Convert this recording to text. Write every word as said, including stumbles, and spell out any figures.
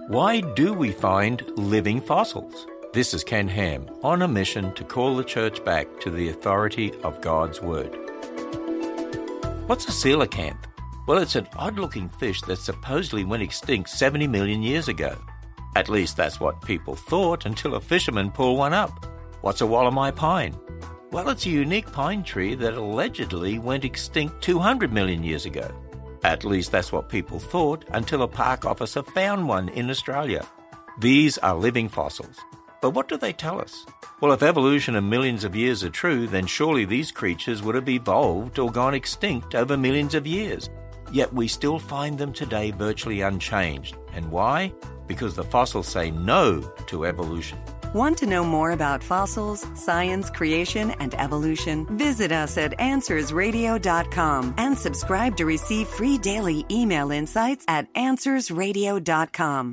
Why do we find living fossils? This is Ken Ham on a mission to call the church back to the authority of God's Word. What's a coelacanth? Well, it's an odd-looking fish that supposedly went extinct seventy million years ago. At least that's what people thought until a fisherman pulled one up. What's a Wollemi pine? Well, it's a unique pine tree that allegedly went extinct two hundred million years ago. At least that's what people thought until a park officer found one in Australia. These are living fossils. But what do they tell us? Well, if evolution and millions of years are true, then surely these creatures would have evolved or gone extinct over millions of years. Yet we still find them today virtually unchanged. And why? Because the fossils say no to evolution. Want to know more about fossils, science, creation, and evolution? Visit us at answers radio dot com and subscribe to receive free daily email insights at answers radio dot com.